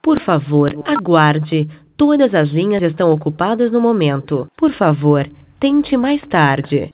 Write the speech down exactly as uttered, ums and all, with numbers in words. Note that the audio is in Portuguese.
Por favor, aguarde. Todas as linhas estão ocupadas no momento. Por favor, tente mais tarde.